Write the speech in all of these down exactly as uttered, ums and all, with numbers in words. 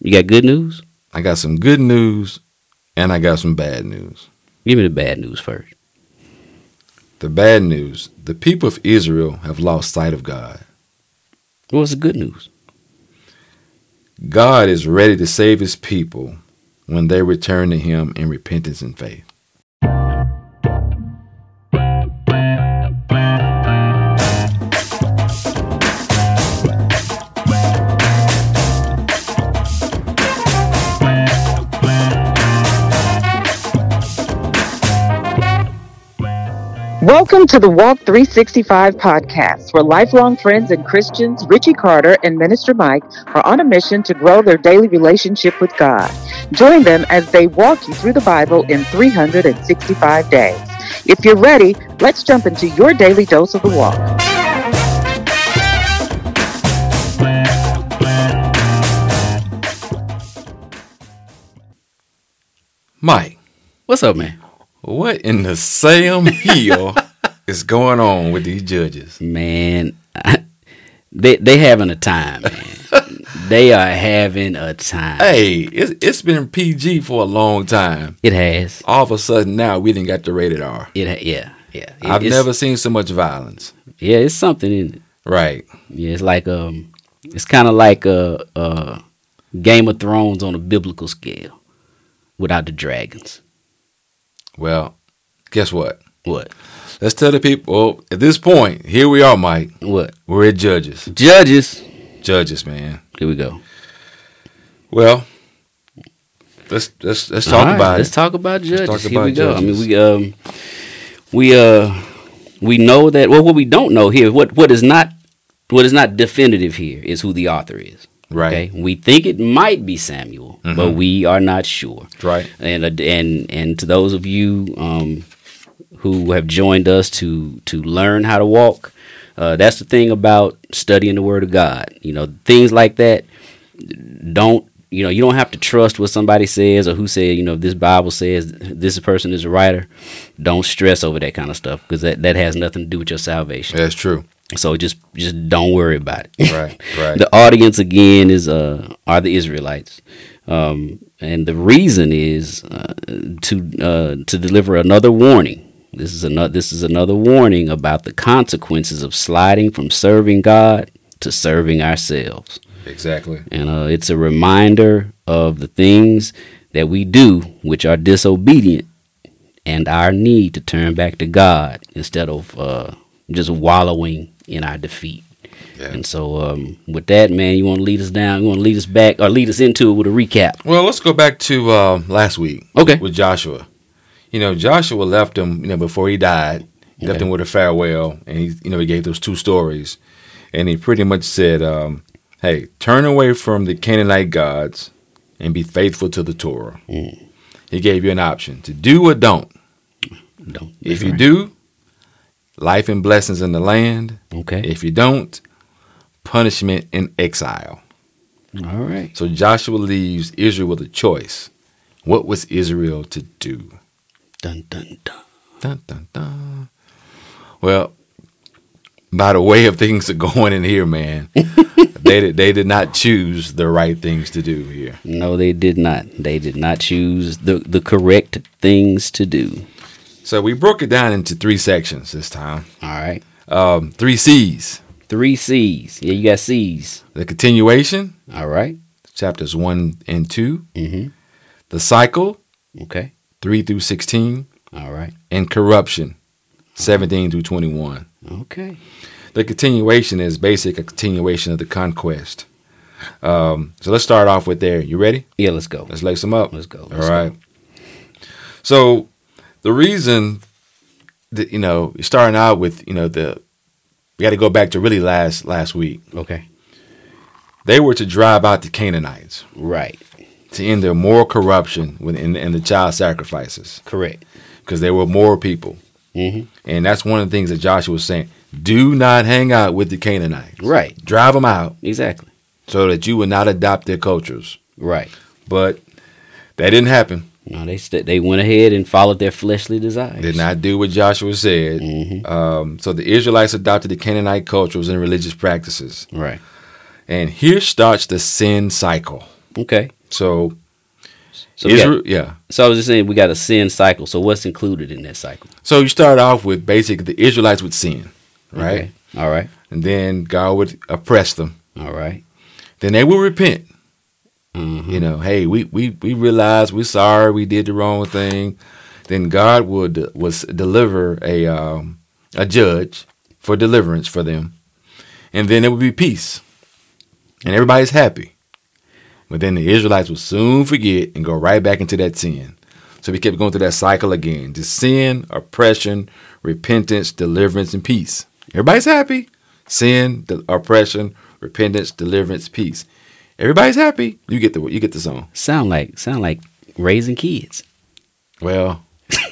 You got good news? I got some good news, and I got some bad news. Give me the bad news first. The bad news, the people of Israel have lost sight of God. What's the good news? God is ready to save his people when they return to him in repentance and faith. Welcome to the Walk three sixty-five podcast, where lifelong friends and Christians, Richie Carter and Minister Mike, are on a mission to grow their daily relationship with God. Join them as they walk you through the Bible in three hundred sixty-five days. If you're ready, let's jump into your daily dose of the walk. Mike. What's up, man? What in the Sam Hill is going on with these judges? Man, they they having a time, man. They are having a time. Hey, it's, it's been P G for a long time. It has. All of a sudden now we didn't got the rated R. It ha- yeah, yeah. It, I've never seen so much violence. Yeah, it's something in it. Right. Yeah, it's like um, it's kind of like a, a Game of Thrones on a biblical scale, without the dragons. Well, guess what? What? Let's tell the people, at this point, here we are, Mike. What? We're at Judges. Judges. Judges, man. Here we go. Well, let's let's let's talk right, about let's it. talk about Judges. Let's talk here about we go. Judges. I mean, we um, we uh, we know that. Well, what we don't know here, what what is not what is not definitive here is who the author is. Right. Okay? We think it might be Samuel, Mm-hmm. but we are not sure. Right. And uh, and and to those of you um, who have joined us to to learn how to walk, uh, that's the thing about studying the Word of God. You know, things like that. Don't you know? You don't have to trust what somebody says or who said. You know, this Bible says this person is a writer. Don't stress over that kind of stuff because that, that has nothing to do with your salvation. That's true. So just just don't worry about it. Right, right. The audience again is uh are the Israelites, um, and the reason is uh, to uh, to deliver another warning. This is another this is another warning about the consequences of sliding from serving God to serving ourselves. Exactly. And uh, it's a reminder of the things that we do which are disobedient, and our need to turn back to God instead of uh, just wallowing in our defeat. Yeah. And so um, with that, man, you want to lead us down, you want to lead us back or lead us into it with a recap. Well, let's go back to uh, last week. Okay. With Joshua. You know, Joshua left him, you know, before he died. He left Okay. him with a farewell, and he, you know, he gave those two stories, and he pretty much said, um, "Hey, turn away from the Canaanite gods and be faithful to the Torah." Mm. He gave you an option to do or don't. Don't. If you do, life and blessings in the land. Okay. If you don't, punishment and exile. All right. So Joshua leaves Israel with a choice. What was Israel to do? Dun, dun, dun. Dun, dun, dun. Well, by the way of things are going in here, man, they did, they did not choose the right things to do here. No, they did not. They did not choose the, the correct things to do. So we broke it down into three sections this time. All right. Um, three C's. Three C's. Yeah, you got C's. The continuation, All right. chapters one and two. Mm-hmm. The cycle, Okay. three through sixteen. All right. And corruption, seventeen through twenty-one. Okay. The continuation is basic a continuation of the conquest. Um, so let's start off with there. You ready? Yeah, let's go. Let's lace them up. Let's go. All Let's right. go. So the reason that, you know, starting out with, you know, the, we got to go back to really last last week. Okay. They were to drive out the Canaanites, Right. to end their moral corruption with, and, and the child sacrifices, Correct. because they were moral people. Mm-hmm. And that's one of the things that Joshua was saying. Do not hang out with the Canaanites. Right. Drive them out Exactly. so that you will not adopt their cultures. Right. But that didn't happen. No, they st- they went ahead and followed their fleshly desires. Did not do what Joshua said. Mhm. Um, so the Israelites adopted the Canaanite cultures and religious practices. Right. And here starts the sin cycle. Okay. So, So we Israel, got- yeah. So I was just saying we got a sin cycle. So what's included in that cycle? So you start off with basically the Israelites would sin, right? Okay. All right. And then God would oppress them. All right. Then they will repent. Mhm. You know, hey, we we we realize we're sorry, we did the wrong thing. Then God would was deliver a um, a judge for deliverance for them, and then there would be peace, and everybody's happy. But then the Israelites would soon forget and go right back into that sin. So we kept going through that cycle again: just sin, oppression, repentance, deliverance, and peace. Everybody's happy. Sin, the oppression, repentance, deliverance, peace. Everybody's happy. You get the you get the song. Sound like sound like raising kids. Well,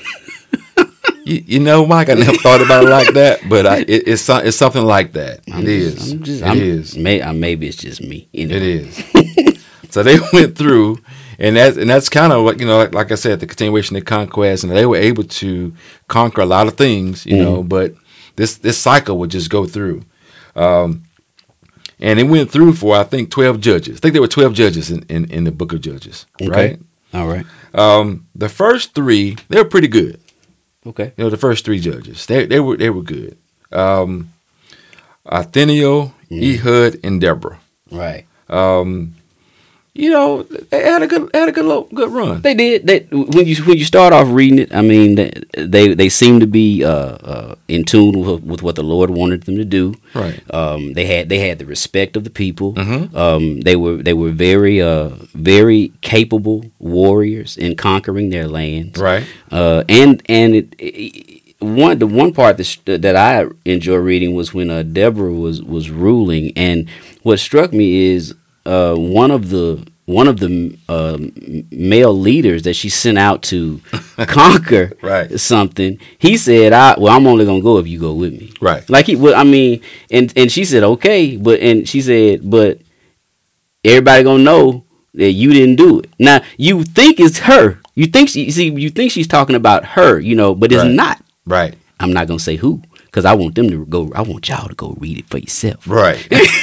you, you know, Mike, I never thought about it like that, but I, it, it's so- it's something like that. I'm It just- is. I'm just, It I'm, is. May, uh, maybe it's just me. Anyway. It is. So they went through, and that's and that's kind of what you know, like, like I said, the continuation of conquest, and they were able to conquer a lot of things, you know. But this this cycle would just go through, um, and it went through for I think twelve judges. I think there were twelve judges in, in, in the book of Judges, Okay. right? All right. Um, the first three they were pretty good. Okay. You know, the first three judges, they they were they were good. Um, Othniel, Ehud, and Deborah. Right. Um, you know, they had a good had a good little, good run. They did. They when you when you start off reading it, I mean, they they, they seem to be uh, uh, in tune with, with what the Lord wanted them to do. Right. Um, they had they had the respect of the people. Mhm. Um, they were they were very uh, very capable warriors in conquering their lands. Right. Uh, and and it, it, one the one part that that I enjoy reading was when uh, Deborah was was ruling, and what struck me is uh, one of the one of the uh, male leaders that she sent out to conquer Right. something. He said, "I well, I'm only gonna go if you go with me." Right. Like he, well, I mean, and and she said, "Okay," but and she said, "But everybody gonna know that you didn't do it." Now you think it's her. You think she see. You think she's talking about her. You know, but it's Right. not. Right. I'm not gonna say who because I want them to go. I want y'all to go read it for yourself. Right.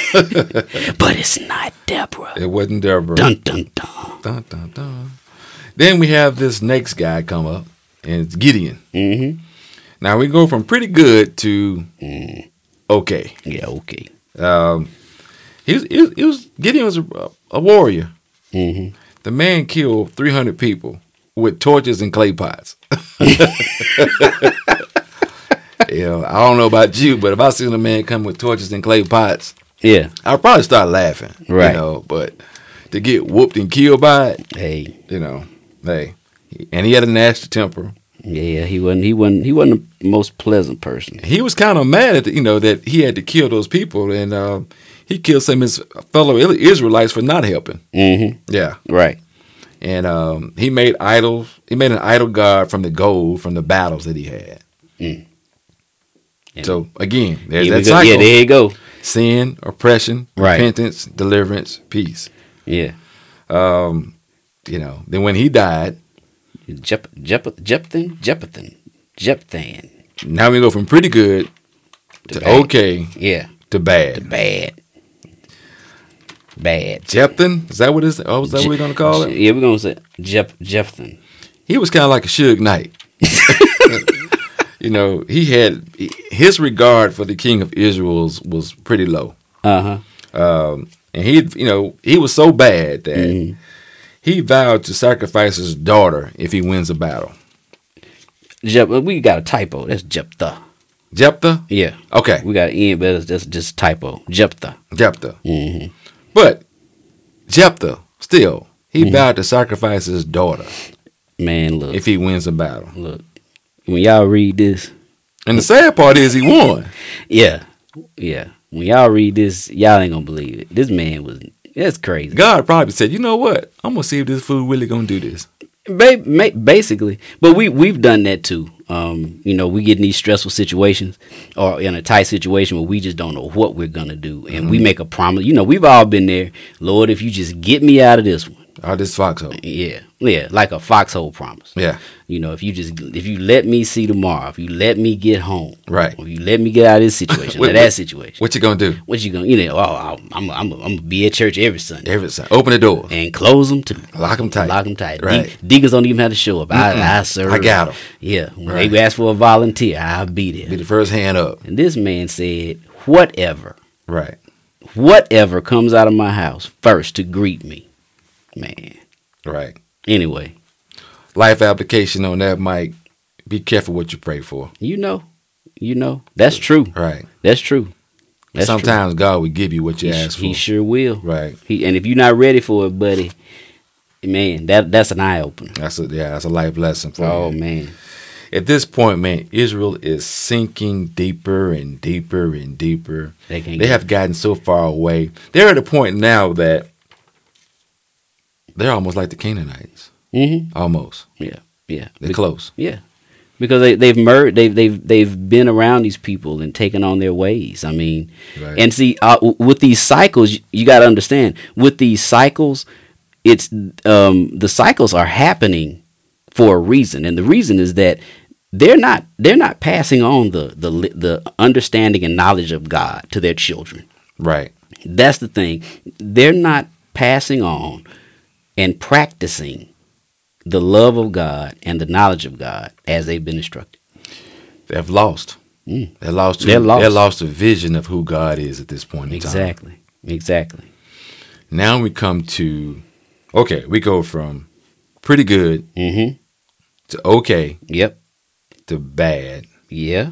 But it's not Deborah. It wasn't Deborah. Dun dun dun. Dun, dun, dun. Then we have this next guy come up, and it's Gideon. Mm-hmm. Now we go from pretty good to okay. Yeah. Okay. Um, he was, he was, he was Gideon was a, a warrior. Mm-hmm. The man killed three hundred people with torches and clay pots. You know, I don't know about you, but if I seen a man come with torches and clay pots, Yeah. I'll probably start laughing. Right. You know, but to get whooped and killed by it, Hey. you know, hey. And he had a nasty temper. Yeah. He wasn't. He wasn't. He wasn't the most pleasant person. He was kind of mad at the, you know, that he had to kill those people, and uh, he killed some of his fellow Israelites for not helping. Mm-hmm. Yeah. Right. And um, he made idols. He made an idol god from the gold from the battles that he had. Mm. And So again, there's here we that go. cycle: Yeah. There you go. sin, oppression, Right. repentance, deliverance, peace. Yeah. Um, you know, then when he died, Jep, Jep, Jephthan, Jephthan, Jephthan. now we go from pretty good to bad. okay Yeah, to bad. bad, bad. Jephthan, is that what is? Oh, is that what we're gonna call it? Yeah, we're gonna say Jep, Jephthan. He was kind of like a Suge Knight. You know, he had his regard for the king of Israel was, was pretty low. Uh huh. Um, and he, you know, he was so bad that Mm-hmm. he vowed to sacrifice his daughter if he wins a battle. Jep, we got a typo. That's Jephthah. Jephthah? Yeah, Okay, we got an N, but it's just just typo. Jephthah. Jephthah. Mm-hmm. But Jephthah, still, he vowed to sacrifice his daughter Man, look, if he wins a battle. look. When y'all read this, And the sad part is he won. yeah, yeah. When y'all read this, y'all ain't gonna believe it. This man was. That's crazy. God probably said, you know what? I'm going to see if this fool really going to do this. Ba- ma- basically, but we we've done that too. Um, you know, we get in these stressful situations or in a tight situation where we just don't know what we're gonna do, and we make a promise. You know, we've all been there. Lord, if you just get me out of this one, Out this foxhole. Yeah, yeah, like a foxhole promise. Yeah. You know, if you just if you let me see tomorrow, if you let me get home, Right. If you let me get out of this situation, What- or that what- situation, What you gonna do? what you gonna? You know, oh, I'm I'm I'm gonna be at church every Sunday Every time. Open the door. and close them too. Lock them tight. Lock them tight. Right. De- deacons don't even have to show up. I, I serve. I got 'em. Yeah. When Right. they ask for a volunteer, I'll be there. Be the first hand up. And this man said, whatever, Right. whatever comes out of my house first to greet me. Man. Right. Anyway, Life application on that, Mike. Be careful what you pray for. you know, you know, that's true. Right. That's true. That's Sometimes God will give you what you true. He, ask he for. sure will. Right. He, and if you're not ready for it, buddy, man, that that's an eye opener. That's a yeah, that's a life lesson for Oh you. man. At this point, man, Israel is sinking deeper and deeper and deeper. They can't They get- have gotten so far away. They're at a point now that they're almost like the Canaanites. Mm-hmm. Almost. Yeah. Yeah. They're close. Yeah, because they they've mer- they've they've they've been around these people and taken on their ways. I mean, Right. and see, uh, w- with these cycles, you got to understand. With these cycles, it's um, the cycles are happening for a reason, and the reason is that they're not they're not passing on the the li- the understanding and knowledge of God to their children. Right. That's the thing. They're not passing on and practicing the love of God and the knowledge of God as they've been instructed. They've lost. Mm. They're lost. To, They're lost. They're lost the vision of who God is at this point in time. Exactly. Exactly. Now we come to, okay, we go from pretty good Mm-hmm. to okay Yep. to bad. Yeah.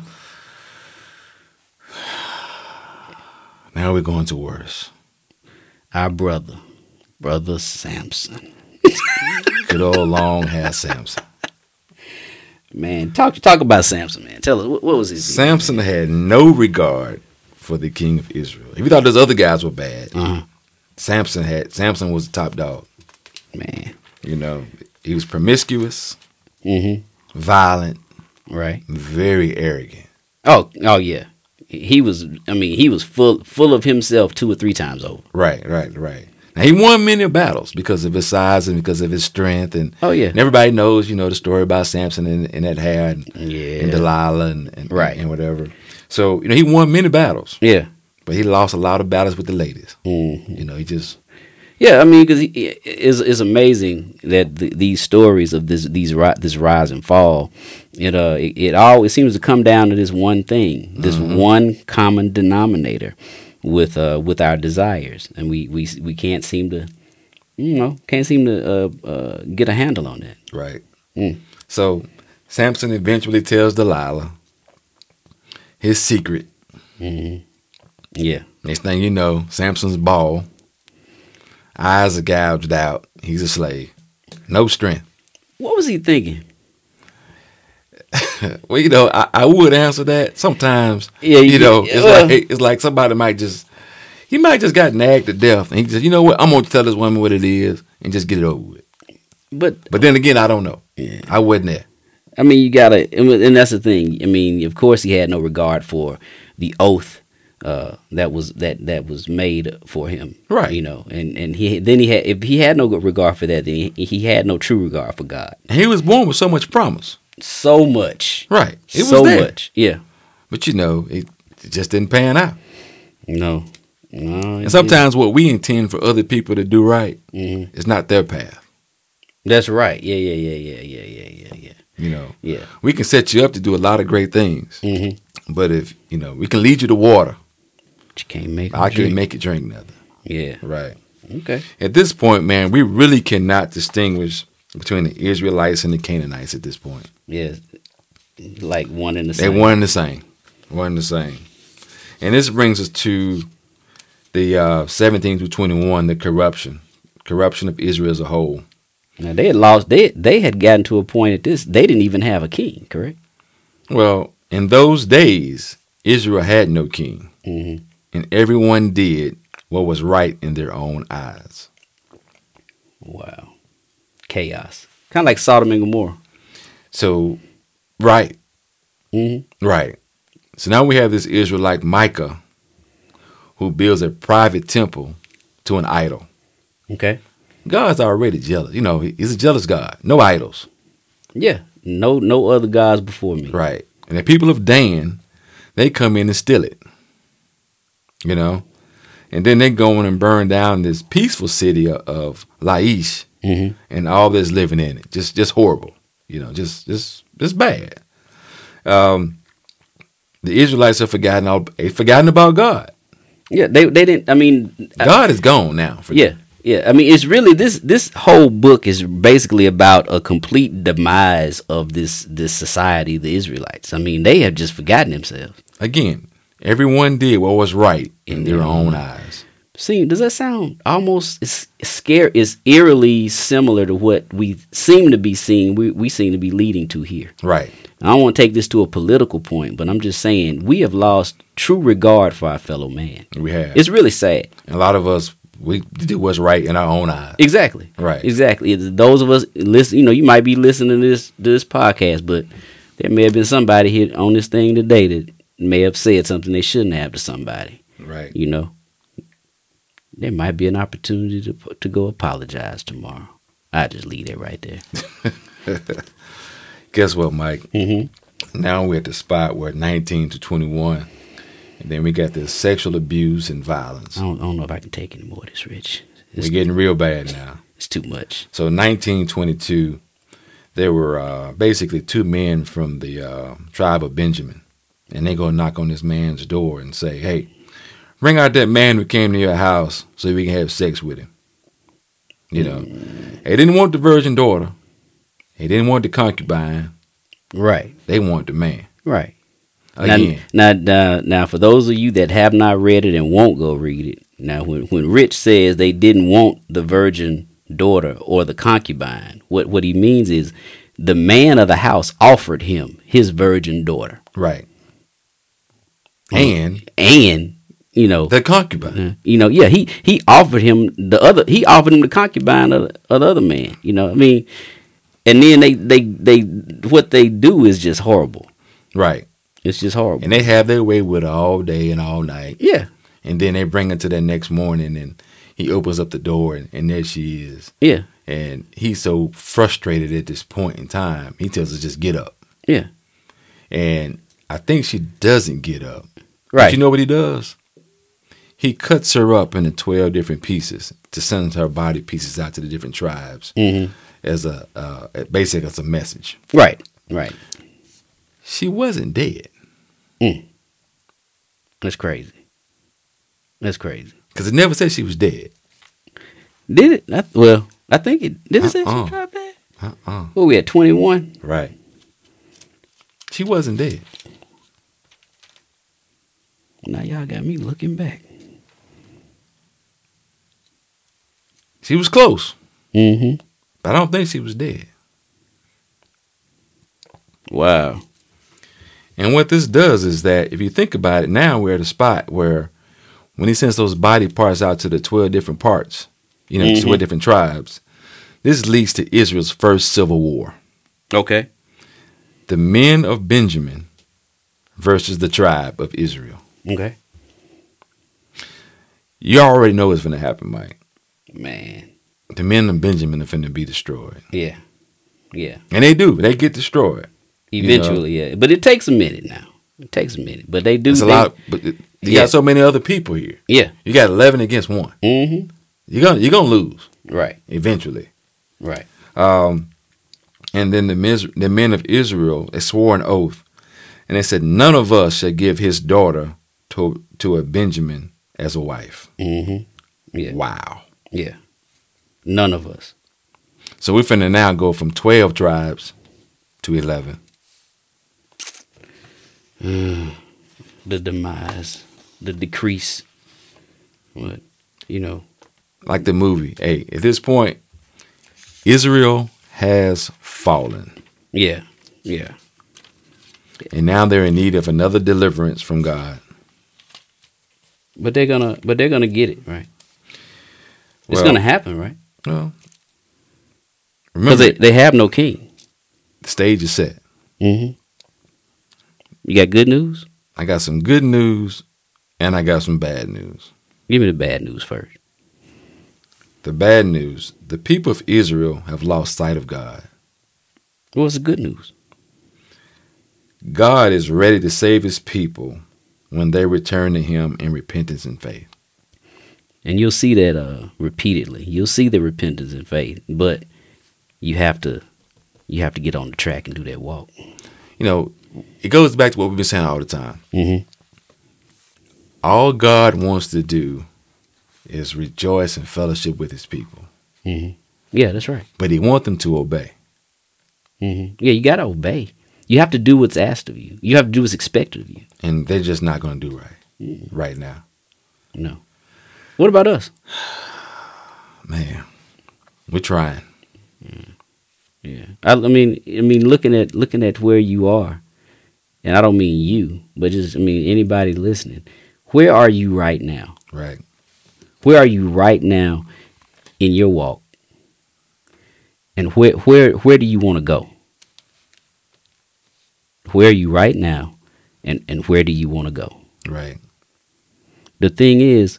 Now we're going to worse. Our brother, brother Samson. Good old long hair Samson. Man, talk talk about Samson, man. Tell us what, what was his deal? Samson had no regard for the king of Israel. If you thought those other guys were bad, Uh-huh. Samson had Samson was the top dog. Man. You know, he was promiscuous, Mm-hmm. violent, Right. very arrogant. Oh, oh yeah. He was. I mean, he was full full of himself two or three times over. Right, right, right. Now he won many battles because of his size and because of his strength, and, Oh yeah. and everybody knows, you know, the story about Samson and, and that hair and, Yeah. and Delilah and, and Right. and whatever. So you know, he won many battles, Yeah. but he lost a lot of battles with the ladies. Mm-hmm. You know, he just Yeah, I mean, because it's it's amazing that the, these stories of this these ri- this rise and fall, it uh it, it always seems to come down to this one thing, this one common denominator with uh with our desires, and we we we can't seem to, you know, can't seem to uh, uh get a handle on that. right. Mm. So Samson eventually tells Delilah his secret. Hmm. Yeah, Next thing you know, Samson's bald, eyes are gouged out. He's a slave, no strength. what was he thinking? Well, you know, I, I would answer that sometimes. Yeah, you- you know, it's well- like it's like somebody might just he might just got nagged to death, and he just, you know what, I'm gonna tell this woman what it is and just get it over with. But But then again, I don't know. Yeah. I wasn't there. I mean, you gotta, and that's the thing. I mean, of course, he had no regard for the oath uh, that was that that was made for him, Right. You know, and and he then he had if he had no regard for that, then he, he had no true regard for God. And he was born with so much promise. So much, Right. It was so there. much, yeah. But you know, it, it just didn't pan out. No, no. And sometimes what we intend for other people to do right hmm is not their path. that's right. Yeah, yeah, yeah, yeah, yeah, yeah, yeah, yeah. You know, Yeah. we can set you up to do a lot of great things, Mm-hmm. but if you know, we can lead you to water. But you can't make. I them can't drink. make you drink nothing. Yeah. Right. Okay. At this point, man, we really cannot distinguish between the Israelites and the Canaanites at this point. Yeah. Like one in the They're same. one and the same. One and the same. And this brings us to the uh, seventeen through twenty-one, the corruption. Corruption of Israel as a whole. Now they had lost. They they had gotten to a point at this. They didn't even have a king. Correct. Well, in those days, Israel had no king, Mm-hmm. and everyone did what was right in their own eyes. Wow. Chaos. Kind of like Sodom and Gomorrah. So, right, Mm-hmm. right. So now we have this Israelite Micah who builds a private temple to an idol. Okay. God's already jealous. You know, he's a jealous God. No idols. Yeah. No no other gods before me. Right. And the people of Dan, they come in and steal it. You know? And then they go in and burn down this peaceful city of, of Laish Mm-hmm. and all that's living in it. Just just horrible. You know, just just just bad. Um the Israelites have forgotten all they've forgotten about God. Yeah, they they didn't I mean God is gone now. For Yeah. Yeah. I mean it's really this this whole book is basically about a complete demise of this this society, the Israelites. I mean, they have just forgotten themselves. Again, everyone did what was right in, In their their own own eyes. See, does that sound almost it's scare is eerily similar to what we seem to be seeing we, we seem to be leading to here. Right. I don't want to take this to a political point, but I'm just saying we have lost true regard for our fellow man. We have. It's really sad. A lot of us, we do what's right in our own eyes. Exactly. Right. Exactly. It's those of us listen, you know, you might be listening to this to this podcast, but there may have been somebody here on this thing today that may have said something they shouldn't have to somebody. Right. You know, there might be an opportunity to to go apologize tomorrow. I just leave that right there. Guess what, Mike? Mm-hmm. Now we're at the spot where nineteen to twenty-one, and then we got this sexual abuse and violence. I don't, I don't know if I can take any more of this, Rich. It's, We're getting real bad now. it's too much. So nineteen twenty-two, there were uh, basically two men from the uh, tribe of Benjamin, and they go knock on this man's door and say, "Hey, bring out that man who came to your house so we can have sex with him." You know, mm. They didn't want the virgin daughter. They didn't want the concubine. Right. They want the man. Right. Again. Now, now, now, now, for those of you that have not read it and won't go read it, now, when, when Rich says they didn't want the virgin daughter or the concubine, what, what he means is the man of the house offered him his virgin daughter. Right. And, and you know, the concubine. uh, you know, yeah, he, he offered him the other, he offered him the concubine of, of the other man, you know, I mean, and then they, they, they, what they do is just horrible. Right. It's just horrible. And they have their way with her all day and all night. Yeah. And then they bring her to that next morning, and he opens up the door, and, and there she is. Yeah. And he's so frustrated at this point in time, he tells her, just get up. Yeah. And I think she doesn't get up. Right. But you know what he does? He cuts her up into twelve different pieces to send her body pieces out to the different tribes Mm-hmm. as a, uh, basically as a message. Right. Right. She wasn't dead. Mm. That's crazy. That's crazy. Because it never said she was dead. Did it? I, well, I think it did. It say Uh-uh. she dropped that? Uh-uh. What we at twenty-one? Right. She wasn't dead. Now y'all got me looking back. She was close. Mm-hmm. But I don't think she was dead. Wow. And what this does is that if you think about it, now we're at a spot where when he sends those body parts out to the twelve different parts, you know, Mm-hmm. twelve different tribes, this leads to Israel's first civil war. Okay. The men of Benjamin versus the tribe of Israel. Okay. You already know what's going to happen, Mike. Man. The men of Benjamin are finna be destroyed. Yeah. Yeah. And they do. They get destroyed. Eventually, yeah. But it takes a minute now. It takes a minute. But they do. It's a they, lot. But you Yeah. got so many other people here. Yeah. You got eleven against one. Mm-hmm. You're gonna you're gonna lose Right. eventually. Right. Um, and then the men, the men of Israel, they swore an oath, and they said, "None of us shall give his daughter to to a Benjamin as a wife." Mm-hmm. Yeah. Wow. Yeah. None of us. So we're finna now go from twelve tribes to eleven. The demise, the decrease. What, you know. Like the movie. Hey, at this point, Israel has fallen, Yeah. Yeah. and now they're in need of another deliverance from God. But they're gonna. But they're gonna get it right. It's Well, gonna happen, right? Well, Because remember, they, they have no king. the stage is set. Mm-hmm. You got good news? I got some good news, and I got some bad news. Give me the bad news first. the bad news, the people of Israel have lost sight of God. What's the good news? God is ready to save his people when they return to him in repentance and faith. And you'll see that uh, repeatedly. You'll see the repentance and faith, but you have to you have to get on the track and do that walk. You know, it goes back to what we've been saying all the time. Mm-hmm. All God wants to do is rejoice and fellowship with his people. Mm-hmm. Yeah, that's right. But he wants them to obey. Mm-hmm. Yeah, you got to obey. You have to do what's asked of you. You have to do what's expected of you. And they're just not going to do right Mm-hmm. right now. No. What about us? Man, we're trying. Yeah. I, I mean, I mean, looking at looking at where you are, and I don't mean you, but just I mean anybody listening. Where are you right now? Right. Where are you right now in your walk? And where where where do you want to go? Where are you right now, and and where do you want to go? Right. The thing is,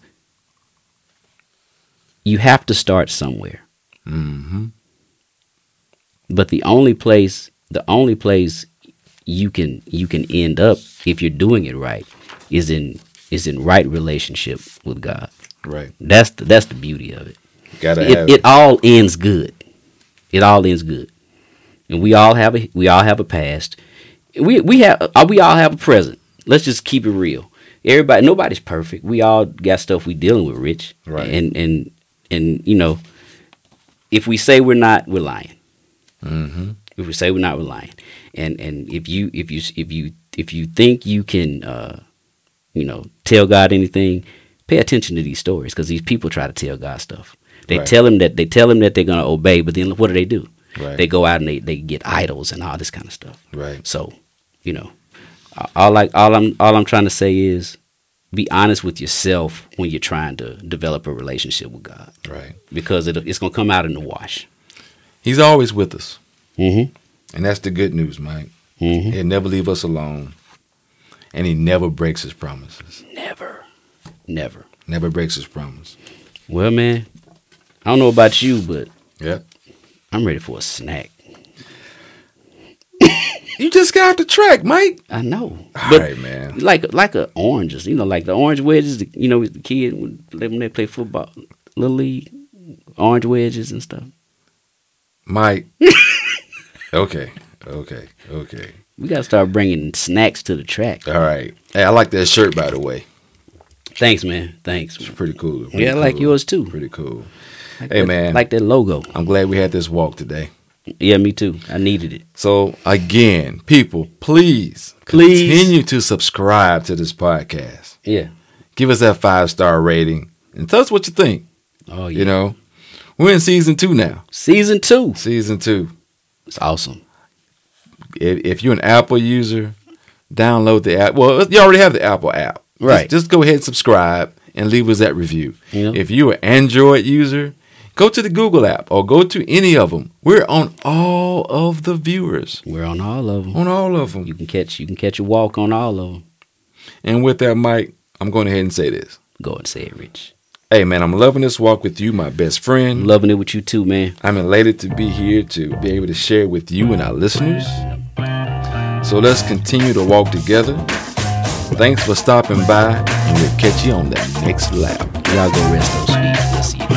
you have to start somewhere. Mm-hmm. But the only place, the only place you can you can end up if you're doing it right is in is in right relationship with God. Right. That's the, that's the beauty of it. Gotta It, have it all ends good. It all ends good, and we all have a we all have a past. We we have uh, we all have a present. Let's just keep it real. Everybody, nobody's perfect. We all got stuff we dealing with, Rich. Right. And and and you know, if we say we're not, we're lying. Mm-hmm. If we say we're not, we're lying. And and if you if you if you if you think you can, uh, you know, tell God anything, pay attention to these stories, because these people try to tell God stuff. They Right. tell him that they tell him that they're going to obey, but then what do they do? Right. They go out and they, they get idols and all this kind of stuff. Right. So, you know, all I all I'm all I'm trying to say is be honest with yourself when you're trying to develop a relationship with God, Right. because it, it's going to come out in the wash. He's always with us. Mm-hmm. And that's the good news, Mike. Mm-hmm. He'll never leave us alone. And he never breaks his promises. Never, never. Never breaks his promise. Well, man, I don't know about you, but Yeah. I'm ready for a snack. You just got off the track, Mike. I know, All but right, man. like like a oranges, you know, like the orange wedges. You know, the kid when they play football, little league, orange wedges and stuff. Mike. Okay. Okay. Okay. We gotta start bringing snacks to the track. All right. Hey, I like that shirt, by the way. Thanks, man. Thanks. It's pretty cool. Pretty Yeah, I like cool. yours too. Pretty cool. Like Hey, that- man. like that logo. I'm glad we had this walk today. Yeah, me too. I needed it. So, again, people, please, Please. continue to subscribe to this podcast. Yeah. Give us that five-star rating and tell us what you think. Oh yeah. You know, we're in season two now. Season two. Season two. It's awesome. If, if you're an Apple user, download the app. Well, you already have the Apple app. Right. Just, just go ahead and subscribe and leave us that review. Yeah. If you're an Android user, go to the Google app or go to any of them. We're on all of the viewers. We're on all of them. On all of them. You can catch you can catch a walk on all of them. And with that, Mike, I'm going ahead and say this. Go and say it, Rich. Hey, man, I'm loving this walk with you, my best friend. I'm loving it with you too, man. I'm elated to be here to be able to share with you and our listeners. So let's continue to walk together. Thanks for stopping by, and we'll catch you on that next lap. Y'all go rest those feet. We'll see you.